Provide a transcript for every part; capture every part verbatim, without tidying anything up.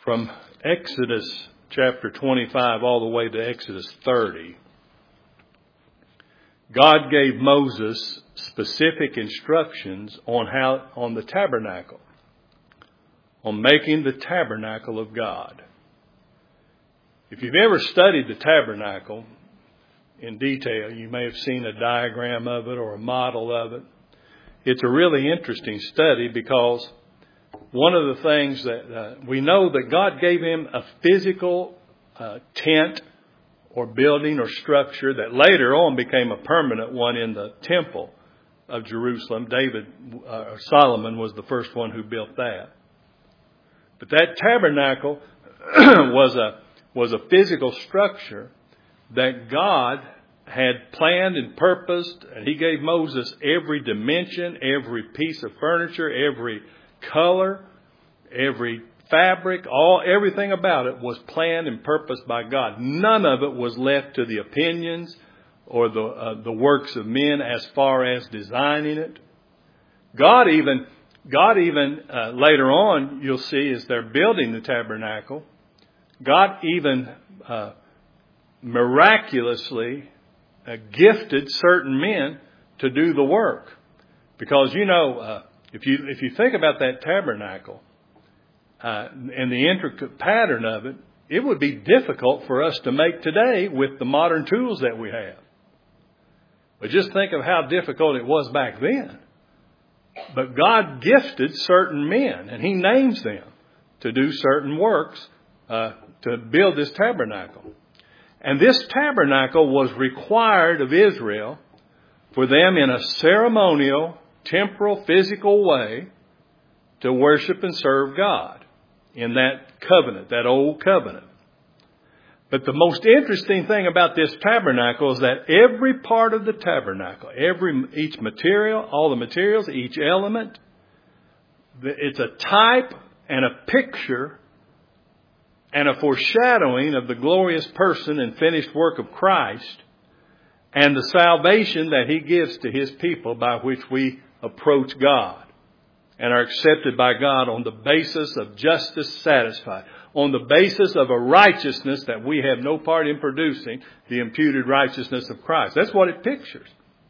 from Exodus chapter twenty-five all the way to Exodus thirty, God gave Moses specific instructions on how, on the tabernacle, on making the tabernacle of God. If you've ever studied the tabernacle in detail, you may have seen a diagram of it or a model of it. It's a really interesting study because one of the things that uh, we know that God gave him a physical uh, tent or building or structure that later on became a permanent one in the temple of Jerusalem. David, uh, Solomon was the first one who built that. But that tabernacle was a was a physical structure that God had planned and purposed, and he gave Moses every dimension, every piece of furniture, every color, every fabric, all everything about it was planned and purposed by God. None of it was left to the opinions or the uh, the works of men as far as designing it. God even God even uh, later on, you'll see, as they're building the tabernacle, God even uh, miraculously uh, gifted certain men to do the work, because you know uh, if you if you think about that tabernacle uh, and the intricate pattern of it, it would be difficult for us to make today with the modern tools that we have. But just think of how difficult it was back then. But God gifted certain men, and he names them to do certain works uh, to build this tabernacle. And this tabernacle was required of Israel for them in a ceremonial, temporal, physical way to worship and serve God in that covenant, that old covenant. But the most interesting thing about this tabernacle is that every part of the tabernacle, every each material, all the materials, each element, it's a type and a picture and a foreshadowing of the glorious person and finished work of Christ and the salvation that he gives to his people, by which we approach God and are accepted by God on the basis of justice satisfied, on the basis of a righteousness that we have no part in producing, the imputed righteousness of Christ. That's what it pictures.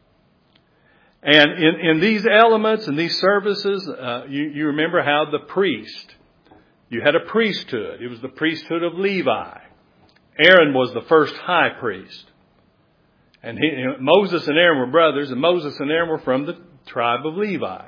And in, in these elements and these services, uh, you, you remember how the priest, you had a priesthood. It was the priesthood of Levi. Aaron was the first high priest. And he, Moses and Aaron were brothers, and Moses and Aaron were from the tribe of Levi.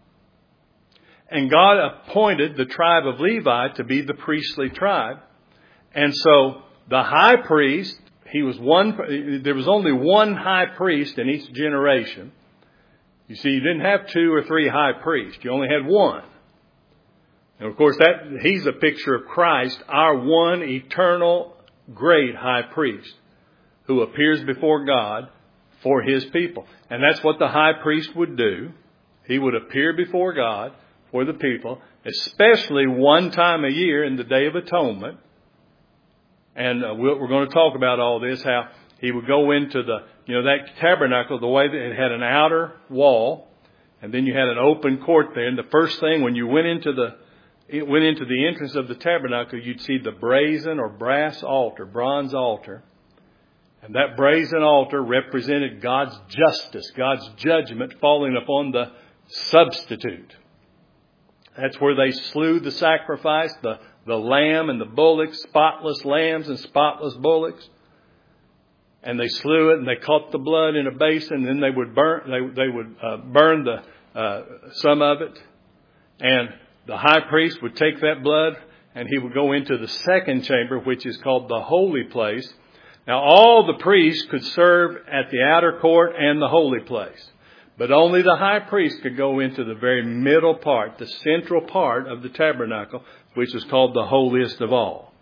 And God appointed the tribe of Levi to be the priestly tribe. And so the high priest, he was one, there was only one high priest in each generation. You see, you didn't have two or three high priests. You only had one. And of course, that he's a picture of Christ, our one eternal great high priest who appears before God for his people. And that's what the high priest would do. He would appear before God for the people, especially one time a year in the Day of Atonement. And uh, we're going to talk about all this, how he would go into the, you know, that tabernacle, the way that it had an outer wall, and then you had an open court there. And the first thing, when you went into the, it went into the entrance of the tabernacle, you'd see the brazen or brass altar, bronze altar. And that brazen altar represented God's justice, God's judgment falling upon the substitute. That's where they slew the sacrifice, the, the lamb and the bullocks, spotless lambs and spotless bullocks. And they slew it, and they caught the blood in a basin, and then they would burn, they, they would uh, burn the, uh, some of it. And the high priest would take that blood, and he would go into the second chamber, which is called the holy place. Now, all the priests could serve at the outer court and the holy place. But only the high priest could go into the very middle part, the central part of the tabernacle, which is called the holiest of all.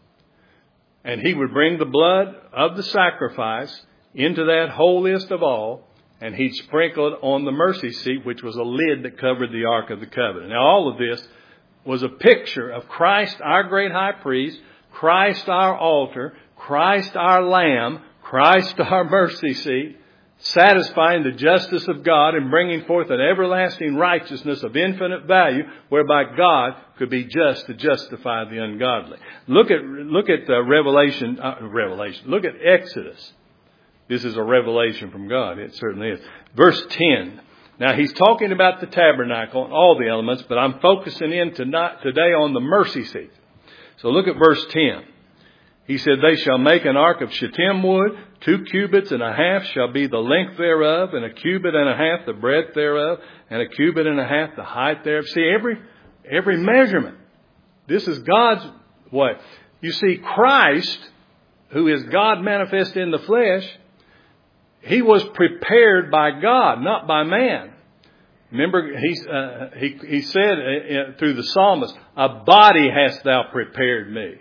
And he would bring the blood of the sacrifice into that holiest of all, and he'd sprinkle it on the mercy seat, which was a lid that covered the Ark of the Covenant. Now, all of this was a picture of Christ, our great high priest, Christ, our altar, Christ, our lamb, Christ, our mercy seat, satisfying the justice of God and bringing forth an everlasting righteousness of infinite value, whereby God could be just to justify the ungodly. Look at look at uh, Revelation. Uh, Revelation. Look at Exodus. This is a revelation from God. It certainly is. Verse ten. Now he's talking about the tabernacle and all the elements, but I'm focusing in tonight, today on the mercy seat. So look at verse ten. He said, they shall make an ark of shittim wood, two cubits and a half shall be the length thereof, and a cubit and a half the breadth thereof, and a cubit and a half the height thereof. See, every, every measurement. This is God's way. You see, Christ, who is God manifest in the flesh, He was prepared by God, not by man. Remember, he, uh, he, he said uh, through the psalmist, a body hast thou prepared me.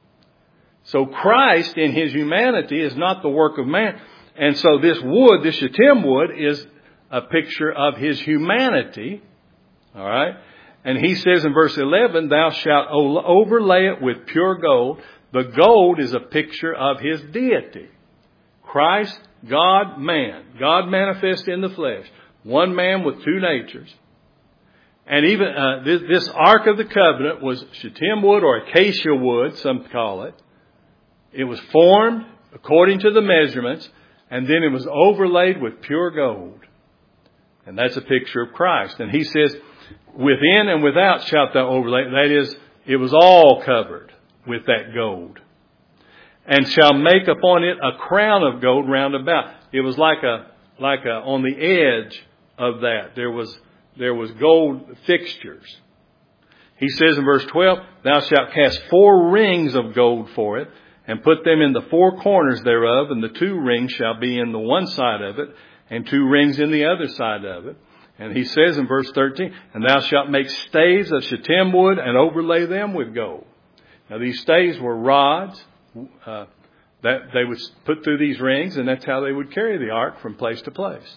So Christ in His humanity is not the work of man. And so this wood, this shittim wood, is a picture of His humanity. All right. And He says in verse eleven, thou shalt overlay it with pure gold. The gold is a picture of His deity. Christ, God, man. God manifest in the flesh. One man with two natures. And even uh, this, this Ark of the Covenant was shittim wood or acacia wood, some call it. It was formed according to the measurements, and then it was overlaid with pure gold. And that's a picture of Christ. And He says, within and without shalt thou overlay. That is, it was all covered with that gold. And shall make upon it a crown of gold round about. It was like a, like a, on the edge of that, there was, there was gold fixtures. He says in verse twelve, thou shalt cast four rings of gold for it, and put them in the four corners thereof, and the two rings shall be in the one side of it, and two rings in the other side of it. And he says in verse thirteen, and thou shalt make staves of shittim wood, and overlay them with gold. Now these staves were rods, uh, that they would put through these rings, and that's how they would carry the ark from place to place.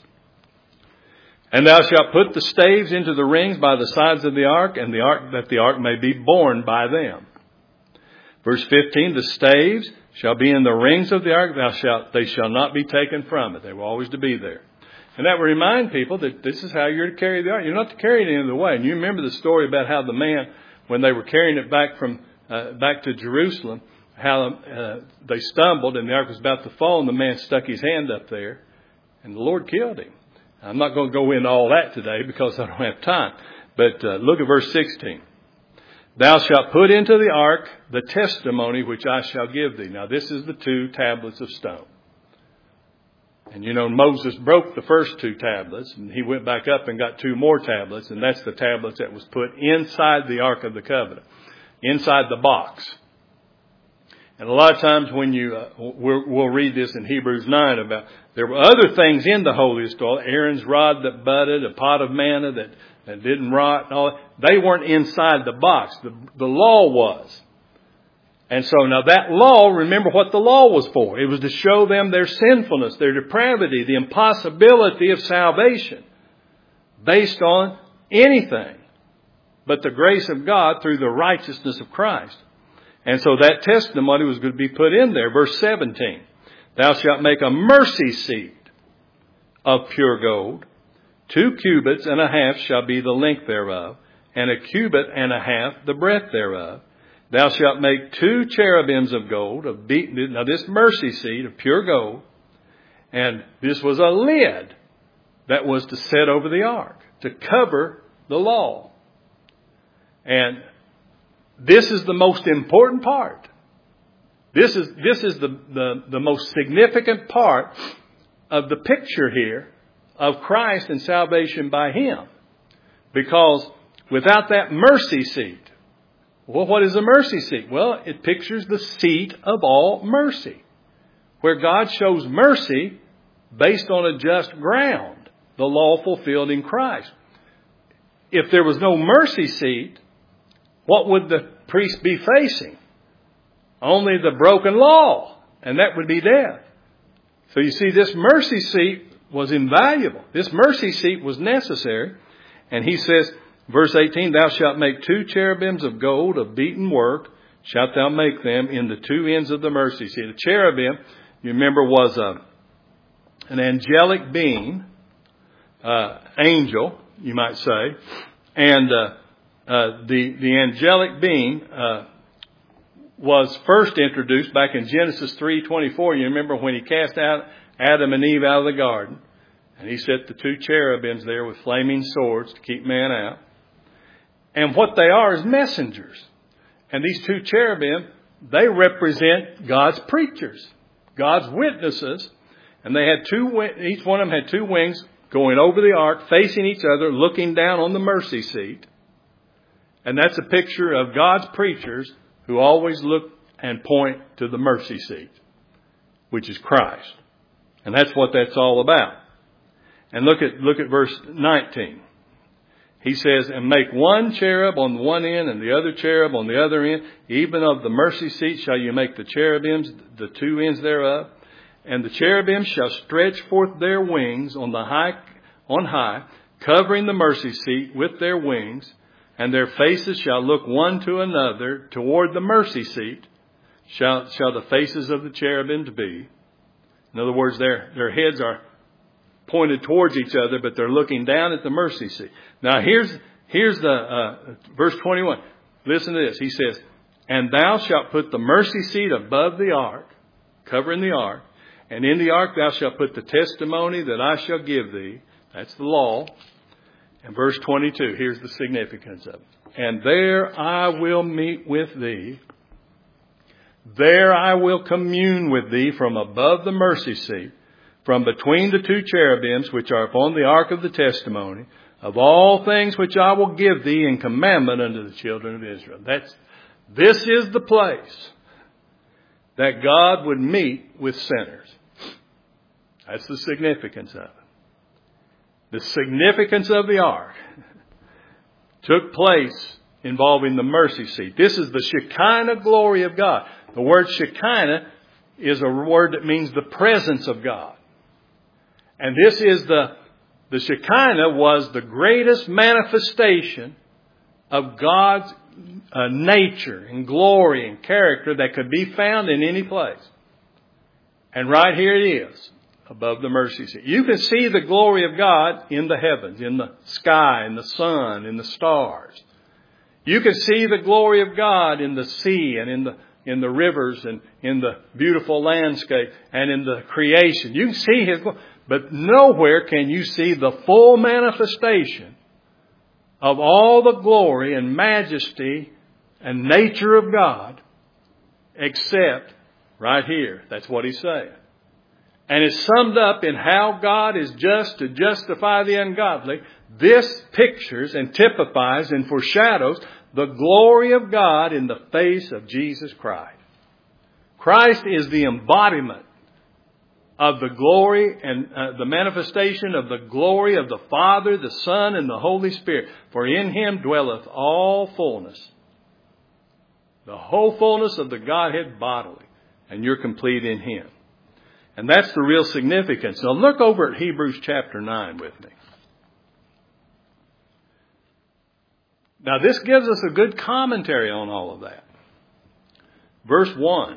And thou shalt put the staves into the rings by the sides of the ark, and the ark, that the ark may be borne by them. Verse fifteen, the staves shall be in the rings of the ark, thou shalt, they shall not be taken from it. They were always to be there. And that would remind people that this is how you're to carry the ark. You're not to carry it any other way. And you remember the story about how the man, when they were carrying it back from, uh, back to Jerusalem, how uh, they stumbled and the ark was about to fall, and the man stuck his hand up there, and the Lord killed him. I'm not going to go into all that today because I don't have time. But uh, look at verse sixteen. Thou shalt put into the ark the testimony which I shall give thee. Now this is the two tablets of stone. And you know, Moses broke the first two tablets, and he went back up and got two more tablets, and that's the tablets that was put inside the Ark of the Covenant, inside the box. And a lot of times when you, uh, we'll, we'll read this in Hebrews nine about, there were other things in the holiest oil, Aaron's rod that budded, a pot of manna that, that didn't rot, and all that. They weren't inside the box. The, the law was. And so now that law, remember what the law was for. It was to show them their sinfulness, their depravity, the impossibility of salvation based on anything but the grace of God through the righteousness of Christ. And so that testimony was going to be put in there. Verse seventeen. Thou shalt make a mercy seat of pure gold. Two cubits and a half shall be the length thereof, and a cubit and a half the breadth thereof. Thou shalt make two cherubims of gold, of beaten, now this mercy seat of pure gold, and this was a lid that was to set over the ark, to cover the law. And this is the most important part. This is, this is the, the, the most significant part of the picture here of Christ and salvation by Him. Because without that mercy seat, well, what is a mercy seat? Well, it pictures the seat of all mercy, where God shows mercy based on a just ground, the law fulfilled in Christ. If there was no mercy seat, what would the priest be facing? Only the broken law, and that would be death. So you see, this mercy seat was invaluable. This mercy seat was necessary. And he says, verse eighteen, thou shalt make two cherubims of gold of beaten work, shalt thou make them in the two ends of the mercy seat. A cherubim, you remember, was a, an angelic being, uh, angel, you might say, and uh, uh, the the angelic being uh, was first introduced back in Genesis three twenty-four. You remember when he cast out Adam and Eve out of the garden, and he set the two cherubims there with flaming swords to keep man out. And what they are is messengers. And these two cherubim, they represent God's preachers, God's witnesses. And they had two, each one of them had two wings going over the ark, facing each other, looking down on the mercy seat. And that's a picture of God's preachers who always look and point to the mercy seat, which is Christ. And that's what that's all about. And look at, look at verse nineteen. He says, and make one cherub on one end and the other cherub on the other end. Even of the mercy seat shall you make the cherubims, the two ends thereof. And the cherubims shall stretch forth their wings on the high, on high, covering the mercy seat with their wings. And their faces shall look one to another toward the mercy seat. Shall, shall the faces of the cherubims be. In other words, their, their heads are pointed towards each other, but they're looking down at the mercy seat. Now here's, here's the, uh, verse twenty-one. Listen to this. He says, and thou shalt put the mercy seat above the ark, covering the ark, and in the ark thou shalt put the testimony that I shall give thee. That's the law. And verse twenty-two, here's the significance of it. And there I will meet with thee. There I will commune with thee from above the mercy seat, from between the two cherubims which are upon the ark of the testimony, of all things which I will give thee in commandment unto the children of Israel. That's, this is the place that God would meet with sinners. That's the significance of it. The significance of the ark took place involving the mercy seat. This is the Shekinah glory of God. The word Shekinah is a word that means the presence of God. And this is the, the Shekinah was the greatest manifestation of God's uh, nature and glory and character that could be found in any place. And right here it is, above the mercy seat. You can see the glory of God in the heavens, in the sky, in the sun, in the stars. You can see the glory of God in the sea and in the in the rivers and in the beautiful landscape and in the creation. You can see His glory. But nowhere can you see the full manifestation of all the glory and majesty and nature of God except right here. That's what He's saying. And it's summed up in how God is just to justify the ungodly. This pictures and typifies and foreshadows the glory of God in the face of Jesus Christ. Christ is the embodiment of the glory and uh, the manifestation of the glory of the Father, the Son, and the Holy Spirit. For in Him dwelleth all fullness. The whole fullness of the Godhead bodily. And you're complete in Him. And that's the real significance. Now look over at Hebrews chapter nine with me. Now this gives us a good commentary on all of that. Verse one.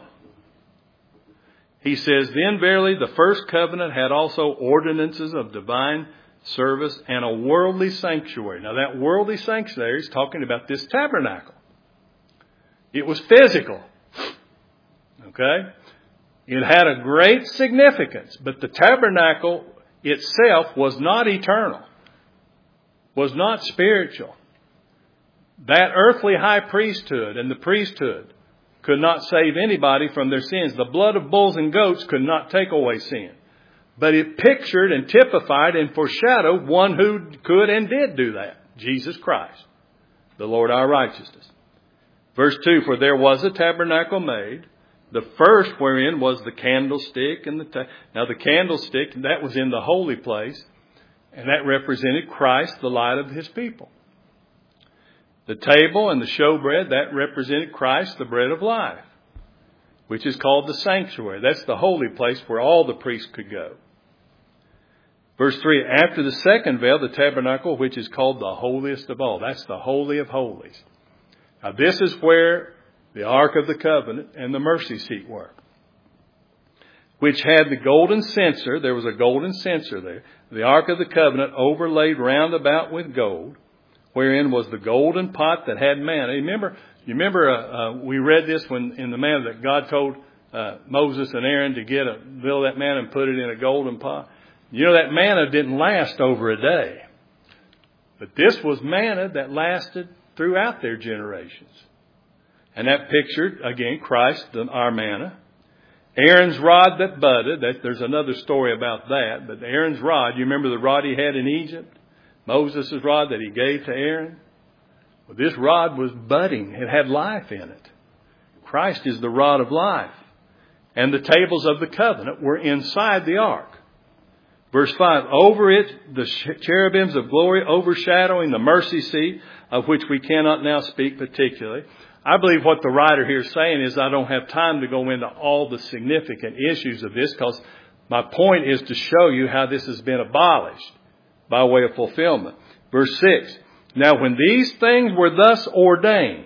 He says, then verily the first covenant had also ordinances of divine service and a worldly sanctuary. Now that worldly sanctuary is talking about this tabernacle. It was physical. Okay? It had a great significance, but the tabernacle itself was not eternal, was not spiritual. That earthly high priesthood and the priesthood could not save anybody from their sins. The blood of bulls and goats could not take away sin. But it pictured and typified and foreshadowed one who could and did do that. Jesus Christ, the Lord our righteousness. Verse two, for there was a tabernacle made, the first wherein was the candlestick. and the ta- Now the candlestick, that was in the holy place, and that represented Christ, the light of His people. The table and the showbread, that represented Christ, the bread of life, which is called the sanctuary. That's the holy place where all the priests could go. Verse three, after the second veil, the tabernacle, which is called the holiest of all. That's the holy of holies. Now this is where the Ark of the Covenant and the mercy seat were. which had the golden censer. There was a golden censer there. The Ark of the Covenant overlaid round about with gold, wherein was the golden pot that had manna. You remember, you remember uh, uh, we read this when in the manna that God told uh, Moses and Aaron to get a build that manna and put it in a golden pot. You know, that manna didn't last over a day. But this was manna that lasted throughout their generations. And that pictured, again, Christ, our manna. Aaron's rod that budded. That, there's another story about that. But Aaron's rod, you remember the rod he had in Egypt? Moses' rod that he gave to Aaron? Well, this rod was budding. It had life in it. Christ is the rod of life. And the tables of the covenant were inside the ark. Verse five, over it, the cherubims of glory overshadowing the mercy seat, of which we cannot now speak particularly. I believe what the writer here is saying is I don't have time to go into all the significant issues of this, because my point is to show you how this has been abolished by way of fulfillment. Verse six, now when these things were thus ordained,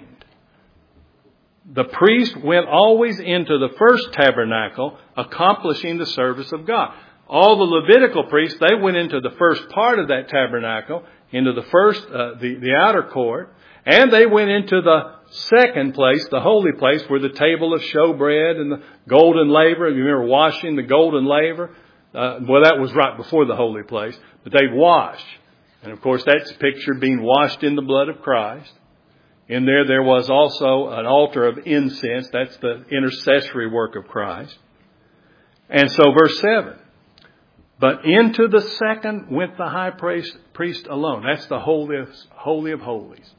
the priest went always into the first tabernacle, accomplishing the service of God. All the Levitical priests, they went into the first part of that tabernacle, into the first, uh, the, the outer court, and they went into the second place, the holy place, where the table of showbread and the golden laver. You remember washing the golden laver? Uh, well, that was right before the holy place, but they washed. And of course, that's pictured being washed in the blood of Christ. In there, there was also an altar of incense. That's the intercessory work of Christ. And so verse seven. But into the second went the high priest, priest alone. That's the holy, holy of holies.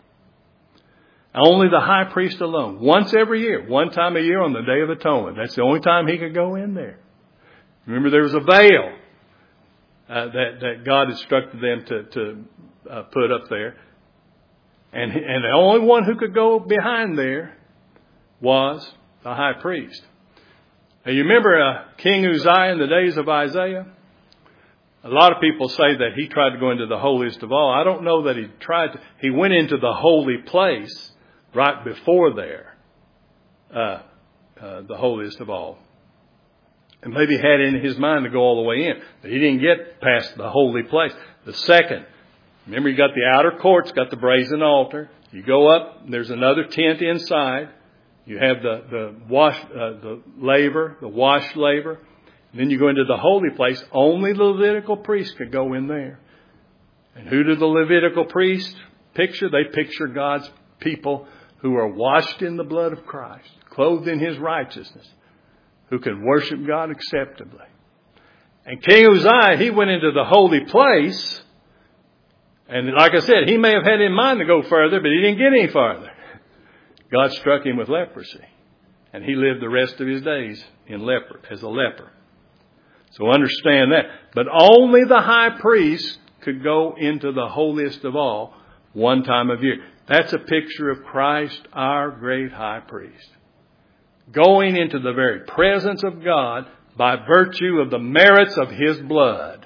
Only the high priest alone. Once every year. One time a year on the Day of Atonement. That's the only time he could go in there. Remember, there was a veil uh, that, that God instructed them to, to uh, put up there. And, and the only one who could go behind there was the high priest. Now, you remember uh, King Uzziah in the days of Isaiah? A lot of people say that he tried to go into the holiest of all. I don't know that he tried to. He went into the holy place right before there, uh, uh, the holiest of all. And maybe had in his mind to go all the way in. But he didn't get past the holy place. The second, remember, you got the outer courts, got the brazen altar. You go up, there's another tent inside. You have the, the wash, uh, the laver, the wash laver. And then you go into the holy place. Only the Levitical priests could go in there. And who do the Levitical priests picture? They picture God's people who are washed in the blood of Christ, clothed in his righteousness, who can worship God acceptably. And King Uzziah, he went into the holy place. And like I said, he may have had in mind to go further, but he didn't get any farther. God struck him with leprosy. And he lived the rest of his days in leper, as a leper. So understand that. But only the high priest could go into the holiest of all one time of year. That's a picture of Christ, our great high priest. Going into the very presence of God by virtue of the merits of his blood.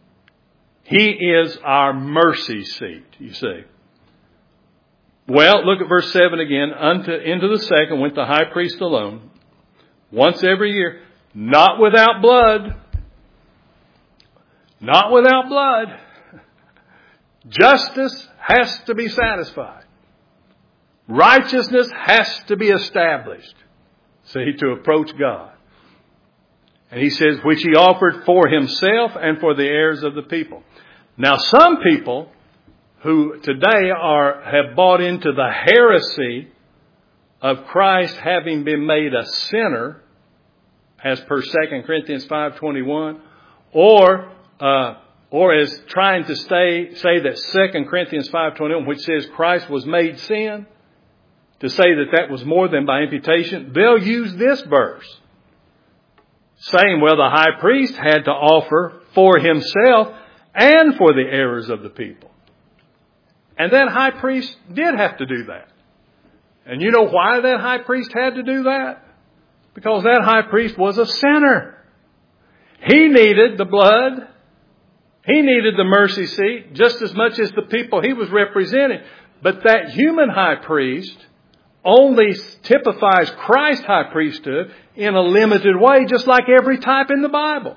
He is our mercy seat, you see. Well, look at verse seven again. Unto, into the second went the high priest alone, once every year, not without blood. Not without blood. Justice has to be satisfied. Righteousness has to be established. See, to approach God. And he says, which he offered for himself and for the heirs of the people. Now, some people who today are have bought into the heresy of Christ having been made a sinner, as per Second Corinthians five twenty-one, or uh, or as trying to stay, say that Second Corinthians five twenty-one, which says Christ was made sin, to say that that was more than by imputation, they'll use this verse, saying, well, the high priest had to offer for himself and for the errors of the people. And that high priest did have to do that. And you know why that high priest had to do that? Because that high priest was a sinner. He needed the blood. He needed the mercy seat just as much as the people he was representing. But that human high priest only typifies Christ's high priesthood in a limited way, just like every type in the Bible.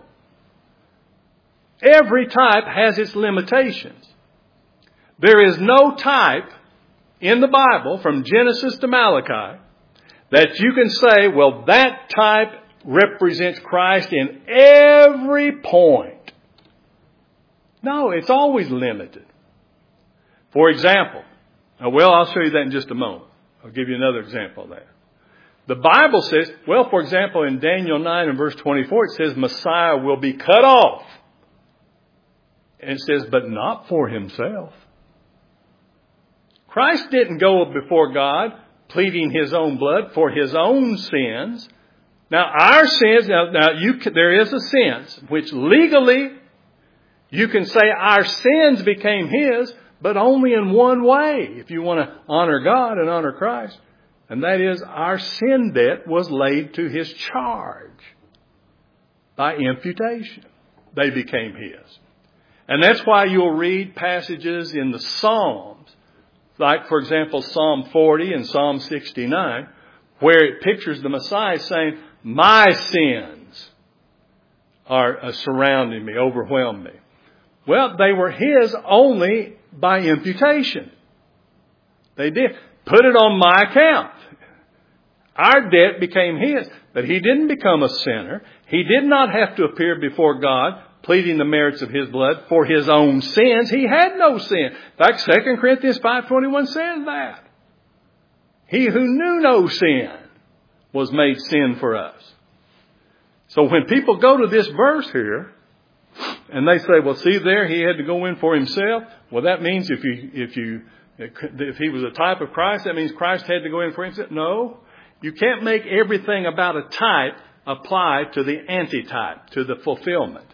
Every type has its limitations. There is no type in the Bible, from Genesis to Malachi, that you can say, well, that type represents Christ in every point. No, it's always limited. For example, well, I'll show you that in just a moment. I'll give you another example of that. The Bible says, well, for example, in Daniel nine and verse twenty-four, it says Messiah will be cut off. And it says, but not for himself. Christ didn't go before God pleading his own blood for his own sins. Now, our sins, now, now you can, there is a sense which legally you can say our sins became his, but only in one way, if you want to honor God and honor Christ. And that is, our sin debt was laid to his charge by imputation. They became his. And that's why you'll read passages in the Psalms, like, for example, Psalm forty and Psalm sixty-nine, where it pictures the Messiah saying, my sins are uh, surrounding me, overwhelm me. Well, they were his only by imputation. They did. Put it on my account. Our debt became his. But he didn't become a sinner. He did not have to appear before God pleading the merits of his blood for his own sins. He had no sin. In fact, Second Corinthians five twenty-one says that. He who knew no sin was made sin for us. So when people go to this verse here, and they say, well, see there, he had to go in for himself. Well, that means if you, if you, if he was a type of Christ, that means Christ had to go in for himself. No, you can't make everything about a type apply to the antitype, to the fulfillment.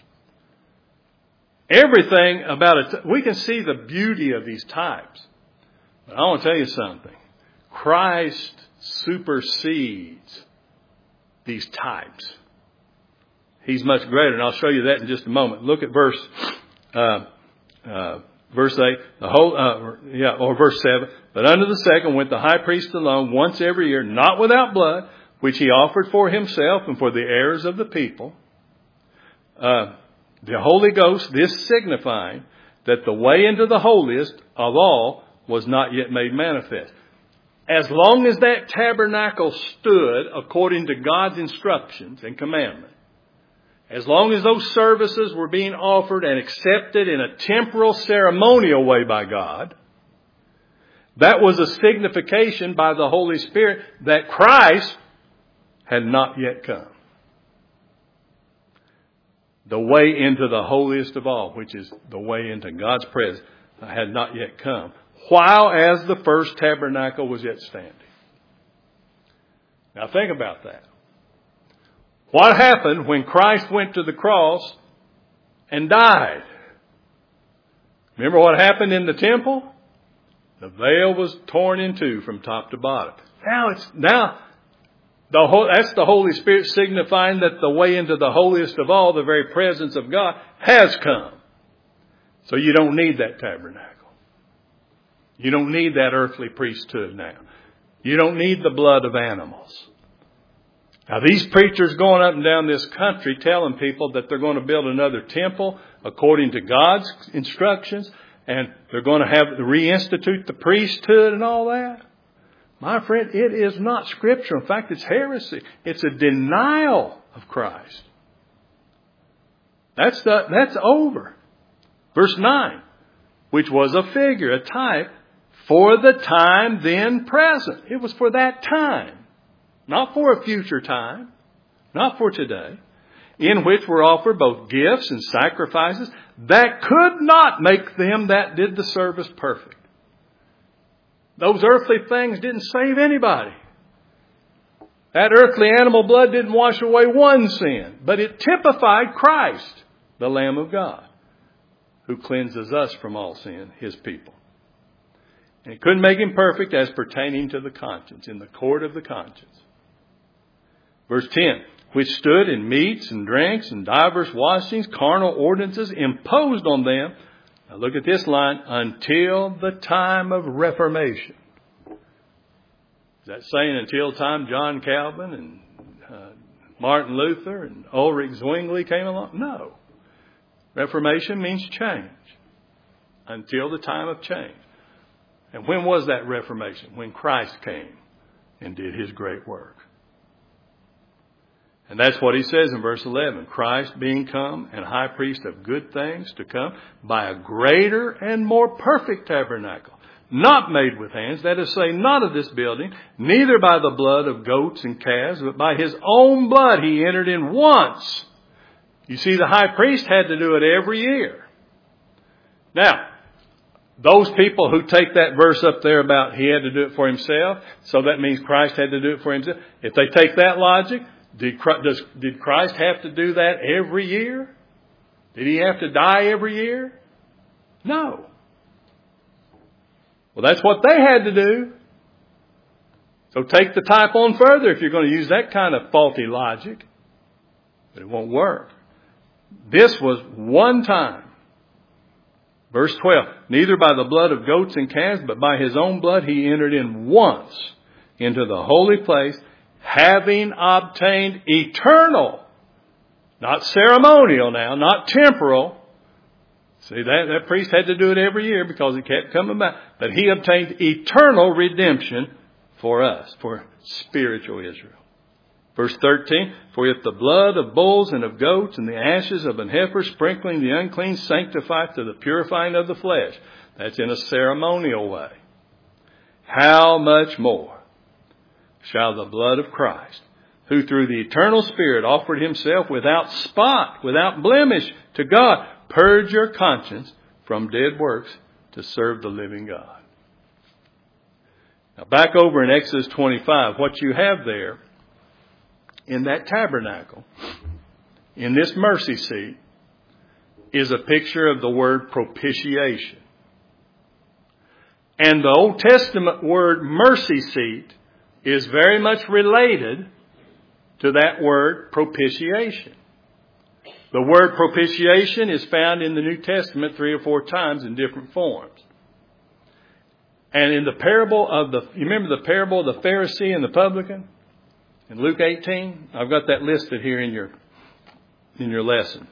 Everything about it, we can see the beauty of these types. But I want to tell you something. Christ supersedes these types. He's much greater, and I'll show you that in just a moment. Look at verse uh, uh, verse eight, the whole uh, yeah, or verse seven. But unto the second went the high priest alone once every year, not without blood, which he offered for himself and for the heirs of the people. Uh, the Holy Ghost, this signifying that the way into the holiest of all was not yet made manifest. As long as that tabernacle stood according to God's instructions and commandments, as long as those services were being offered and accepted in a temporal, ceremonial way by God, that was a signification by the Holy Spirit that Christ had not yet come. The way into the holiest of all, which is the way into God's presence, had not yet come, while as the first tabernacle was yet standing. Now think about that. What happened when Christ went to the cross and died? Remember what happened in the temple? The veil was torn in two from top to bottom. Now it's now the whole, that's the Holy Spirit signifying that the way into the holiest of all, the very presence of God, has come. So you don't need that tabernacle. You don't need that earthly priesthood now. You don't need the blood of animals. Now these preachers going up and down this country telling people that they're going to build another temple according to God's instructions, and they're going to have to reinstitute the priesthood and all that. My friend, it is not scripture. In fact, it's heresy. It's a denial of Christ. That's the, that's over. Verse nine, which was a figure, a type, for the time then present. It was for that time. Not for a future time, not for today, in which were offered both gifts and sacrifices that could not make them that did the service perfect. Those earthly things didn't save anybody. That earthly animal blood didn't wash away one sin, but it typified Christ, the Lamb of God, who cleanses us from all sin, his people. And it couldn't make him perfect as pertaining to the conscience, in the court of the conscience. Verse ten, which stood in meats and drinks and divers washings, carnal ordinances imposed on them. Now look at this line, until the time of reformation. Is that saying until time John Calvin and uh, Martin Luther and Ulrich Zwingli came along? No. Reformation means change. Until the time of change. And when was that Reformation? When Christ came and did His great work. And that's what he says in verse eleven. Christ being come and high priest of good things to come by a greater and more perfect tabernacle. Not made with hands, that is to say, not of this building, neither by the blood of goats and calves, but by His own blood He entered in once. You see, the high priest had to do it every year. Now, those people who take that verse up there about He had to do it for Himself, so that means Christ had to do it for Himself. If they take that logic, did Christ, did Christ have to do that every year? Did He have to die every year? No. Well, that's what they had to do. So take the type on further if you're going to use that kind of faulty logic. But it won't work. This was one time. Verse twelve. Neither by the blood of goats and calves, but by His own blood He entered in once into the holy place, having obtained eternal, not ceremonial now, not temporal. See, that, that priest had to do it every year because it kept coming back. But He obtained eternal redemption for us, for spiritual Israel. Verse thirteen, for if the blood of bulls and of goats and the ashes of an heifer sprinkling the unclean sanctifieth to the purifying of the flesh. That's in a ceremonial way. How much more shall the blood of Christ, who through the eternal Spirit offered Himself without spot, without blemish to God, purge your conscience from dead works to serve the living God. Now back over in Exodus twenty-five, what you have there in that tabernacle, in this mercy seat, is a picture of the word propitiation. And the Old Testament word mercy seat is very much related to that word propitiation. The word propitiation is found in the New Testament three or four times in different forms. And in the parable of the, you remember the parable of the Pharisee and the publican? In Luke eighteen, I've got that listed here in your, in your lesson.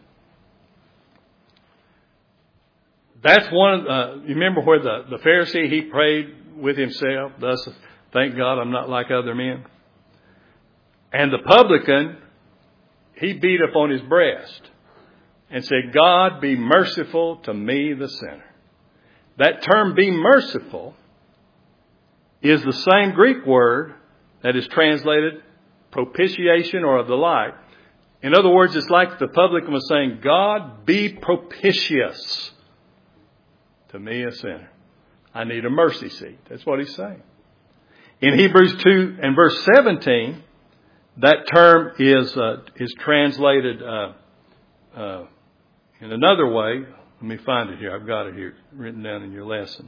That's one of the, you remember where the, the Pharisee, he prayed with himself, thus, thank God I'm not like other men. And the publican, he beat upon his breast and said, God, be merciful to me, the sinner. That term, be merciful, is the same Greek word that is translated propitiation or of the like. In other words, it's like the publican was saying, God, be propitious to me, a sinner. I need a mercy seat. That's what he's saying. In Hebrews two and verse seventeen, that term is uh, is translated uh, uh, in another way. Let me find it here. I've got it here written down in your lesson.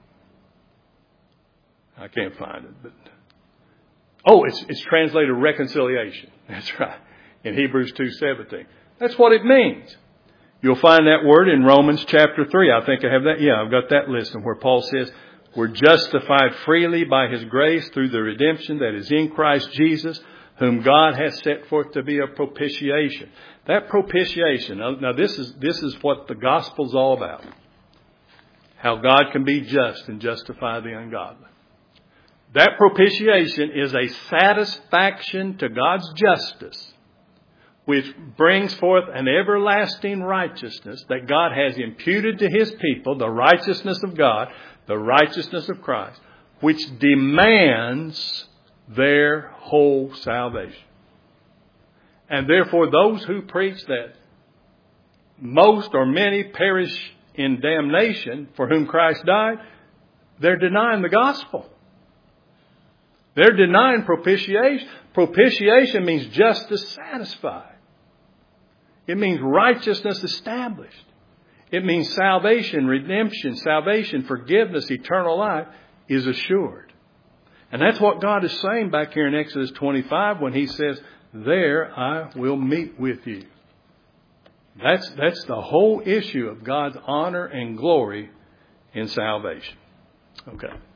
I can't find it, but oh, it's it's translated reconciliation. That's right. In Hebrews two seventeen. That's what it means. You'll find that word in Romans chapter three. I think I have that. Yeah, I've got that listed where Paul says, we're justified freely by His grace through the redemption that is in Christ Jesus, whom God has set forth to be a propitiation. That propitiation, now this is, this is what the gospel's all about. How God can be just and justify the ungodly. That propitiation is a satisfaction to God's justice, which brings forth an everlasting righteousness that God has imputed to His people, the righteousness of God, the righteousness of Christ, which demands their whole salvation. And therefore, those who preach that most or many perish in damnation for whom Christ died, they're denying the gospel. They're denying propitiation. Propitiation means justice satisfied. It means righteousness established. It means salvation, redemption, salvation, forgiveness, eternal life is assured. And that's what God is saying back here in Exodus twenty-five when He says, there I will meet with you. That's, that's the whole issue of God's honor and glory in salvation. Okay.